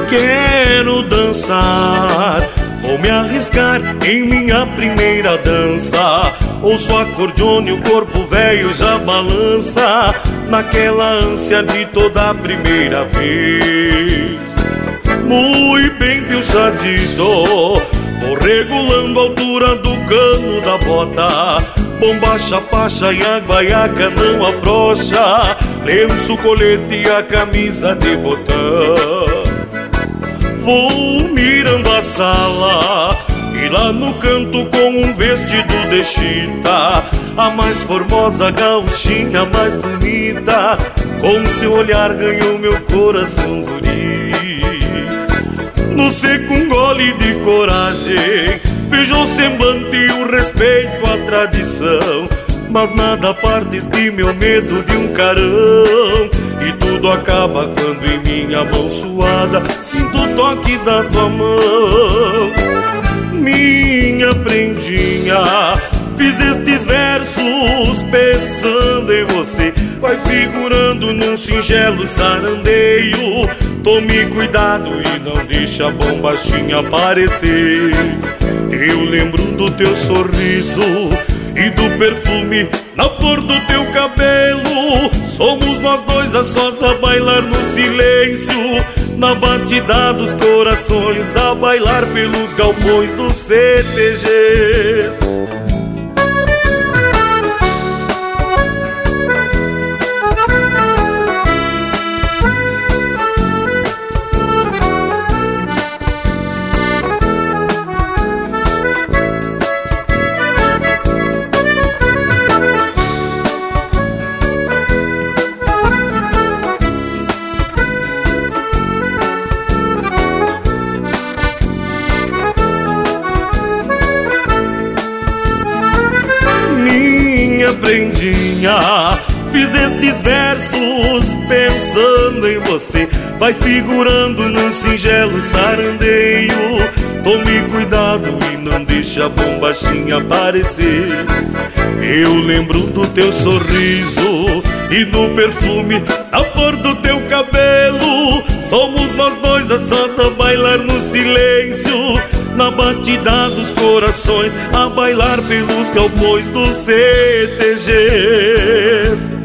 Quero dançar, vou me arriscar em minha primeira dança. Ouço acordeone, o corpo velho já balança, naquela ânsia de toda a primeira vez. Muito bem piochadito, vou regulando a altura do cano da bota. Bombacha, faixa e a guaiaca não afrouxa, lenço, colete e a camisa de botão. Vou mirando a sala e lá no canto com um vestido de chita, a mais formosa gauchinha, mais bonita, com seu olhar ganhou meu coração guri. No seco um gole de coragem, vejo o semblante e o respeito à tradição, mas nada parte este meu medo de um carão. E tudo acaba quando em minha mão suada sinto o toque da tua mão. Minha prendinha, fiz estes versos pensando em você, vai figurando num singelo sarandeio. Tome cuidado e não deixa a bombachinha aparecer. Eu lembro do teu sorriso e do perfume na flor do teu cabelo. Somos nós dois a sós a bailar no silêncio, na batida dos corações, a bailar pelos galpões dos CTGs. Prendinha, fiz estes versos pensando em você, vai figurando num singelo sarandeio. Tome cuidado e não deixe a bombachinha aparecer. Eu lembro do teu sorriso e do perfume da flor do teu cabelo. Somos nós dois a sós a bailar no silêncio, na batida dos corações, a bailar pelos galpões dos CTGs.